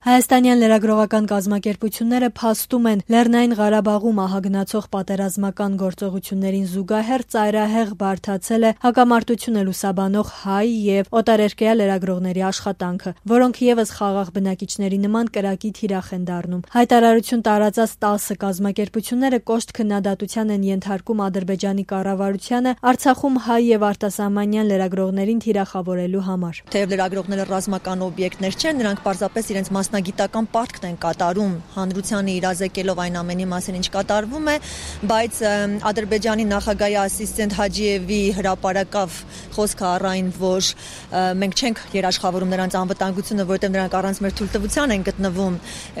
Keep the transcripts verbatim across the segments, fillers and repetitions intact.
Հայաստանյան լրագրողական կազմակերպությունները փաստում են Լեռնային Ղարաբաղում ահագնացող պատերազմական գործողություններին զուգահեռ ծայրահեղ բարդացել է հակամարտությունը լուսաբանող հայ և օտարերկրյա լրագրողների աշխատանքը, որոնք ևս խաղաղ բնակիչների նման կրակի թիրախ են դառնում։ Հայտարարություն տարածած տասը կազմակերպությունները կոշտ քննադատության են ենթարկում Ադրբեջանի կառավարությանը Արցախում հայ և արտասահմանյան լրագրողներին թիրախավորելու համար։ Թեև լրագրողները ռազմական օբյեկտներ չեն, նրանք պարզապես իրենց մասնագիտական պարտքն են կատարում, հանրությանը իրազեկելով այն ամենի մասին, ինչ կատարվում է, բայց Ադրբեջանի նախագահի ասիստենտ Հաջիևի հրապարակավ խոսքը առայն, որ մենք չենք երաշխավորում նրանց անվտանգությունը, որովհետև նրանք առանց մեր թույլտվության են գտնվում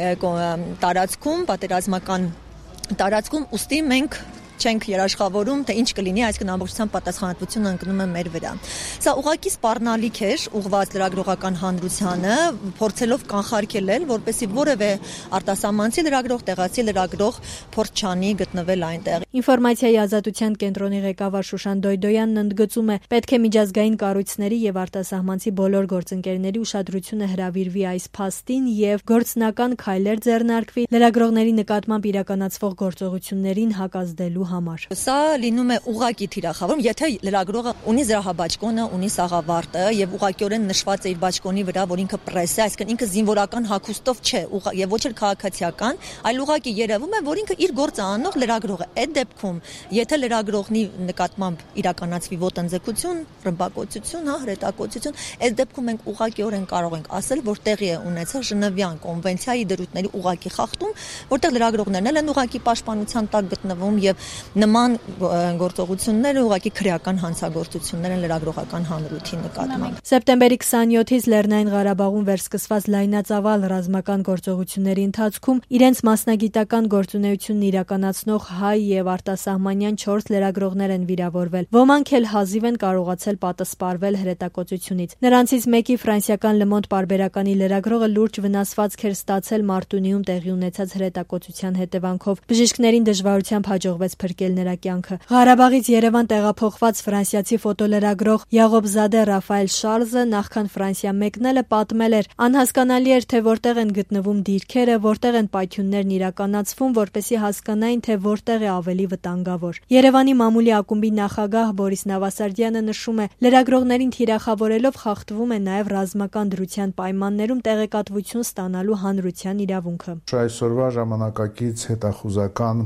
տարածքում, պատերազմական տարածքում, ուստի մենք չենք երաշխավորում, թե ինչ կլինի, այսինքն ամբողջությամբ պատասխանատվությունը ընկնում է մեր վրա։ Սա ուղղակի սպառնալիք էր ուղղված լրագրողական հանրությանը, փորձելով կանխարգելել, որպեսզի որևէ արտասահմանցի լրագրող, տեղացի լրագրող փորձ չանի գտնվել այնտեղ։ Ինֆորմացիայի ազատության կենտրոնի ղեկավար Շուշան Դոյդոյանն ընդգծում է, պետք է միջազգային կառույցների և արտասահմանցի բոլոր գործընկերների ուշադրությունը հրավիրվի այս փաստին և գործնական քայլեր ձեռնարկվի լրագրողների նկատմամբ իրականացվող գործողություններին հակազդելու համար։ Սա լինում է ուղղակի թիրախավորում, եթե լրագրողը ունի զրահաբաճկոնը, ունի սաղավարտը եւ ուղղակիորեն նշված է իր բաճկոնի վրա, որ ինքը պրես է, այսինքն ինքը զինվորական հագուստով չէ եւ ոչ էլ քաղաքացիական, այլ ուղղակի երևում է, որ ինքը իր գործը անող լրագրող է։ Այդ դեպքում, եթե լրագրողի նկատմամբ իրականացվի ոտնձգություն, ռմբակոծություն, հա, հրետակոծություն, այս դեպքում մենք ուղղակիորեն կարող ենք ասել, որ տեղի է ունեցել Ժնևյան կոնվենցիայի դրույթների ուղղակի խախտում, որտեղ լրագրողներն են ուղղակի պաշտպանության տակ գտնվում եւ նման գործողությունները ուղղակի քրեական հանցագործություններ են լրագրողական հանրույթի նկատմամբ։ Սեպտեմբերի քսաներկուից Լեռնային Ղարաբաղում վերսկսված լայնածավալ ռազմական գործողությունների ընթացքում իրենց մասնագիտական գործունեությունն իրականացնող հայ եւ արտասահմանյան չորս լրագրողներ են վիրավորվել։ Ոմանք էլ հազիվ են կարողացել պատասպարվել հրետակոծությունից։ Նրանցից մեկի ֆրանսիական Le Monde պարբերականի լրագրողը լուրջ վնասվածք էր ստացել Մարտունիում տեղի ունեցած հրետակոծության հետևանքով։ Բժիշկներին դժվարությամբ հաջողվեց փրկել նրա կյանքը։ Ղարաբաղից Երևան տեղափոխված ֆրանսիացի ֆոտոլրագրող Յաղոբզադե Ռաֆայել Շարլզը նախքան Ֆրանսիա մեկնելը պատմել էր. անհասկանալի էր, թե որտեղ են գտնվում դիրքերը, որտեղ են պայթյուններն իրականացվում, որպեսզի հասկանային, թե որտեղ է ավելի վտանգավոր։ Երևանի մամուլի ակումբի նախագահ Բորիս Նավասարդյանը նշում է, լրագրողներին թիրախավորելով խախտվում է նաև ռազմական դրության պայմաններում տեղեկատվություն ստանալու հանրության իրավունքը։ Այսօրվա ժամանակակից հետախուզական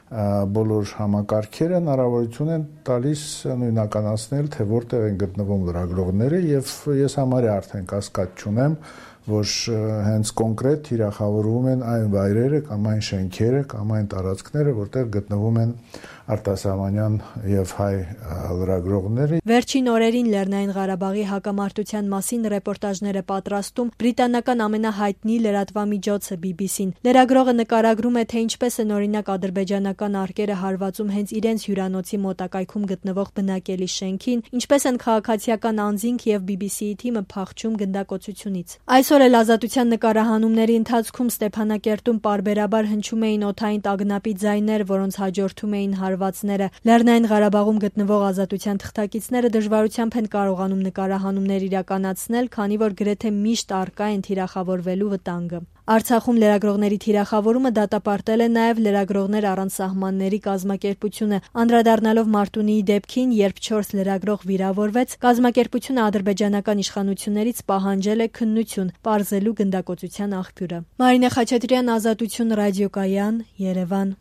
բոլոր համակարգերը հնարավորություն են տալիս նույնականացնել, թե որտեղ են գտնվում լրագրողները, եւ ես համարյա արդեն կասկած չունեմ, որ հենց կոնկրետ թիրախավորվում են այն վայրերը կամ այն շենքերը կամ այն տարածքները, որտեղ գտնվում են արտասահմանյան եւ հայ լրագրողները։ Վերջին օրերին Լեռնային Ղարաբաղի հակամարտության մասին ռեպորտաժներ է պատրաստում բրիտանական ամենահայտնի լրատվամիջոցը B B C-ն։ Լրագրողը նկարագրում է, թե ինչպես են օրինակ ադրբեջանական արկերը հարվածում հենց իրենց հյուրանոցի մոտակայքում գտնվող բնակելի շենքին, ինչպես են քաղաքացիական անձինք եւ B B C-ի թիմը փախչում գնդակոծությունից։ Այսօր էլ Ազատության նկարահանումների ընթացքում Ստեփանակերտում պարբերաբար հնչում էին օդային տագնապի ձայներ, որոնց հաջորդում էին հարվածները։ Լեռնային Ղարաբաղում գտնվող Ազատության թղթակիցները դժվարությամբ են կարողանում նկարահանումներ իրականացնել, քանի որ գրեթե միշտ առկա են թիրախավորվելու վտանգը։ Արցախում լրագրողների թիրախավորումը դատապարտել է նաև Լրագրողներ առանց սահմանների կազմակերպությունը, անդրադառնալով Մարտունիի դեպքին, երբ չորս լրագրող վիրավորվեց, կազմակերպությունը ադրբեջանական իշխանություններից պահանջել է քննություն, պարզելու գնդակոծության աղբյուրը։ Մարինե Խաչատրյան, Ազատություն ռադիոկայան, Երևան։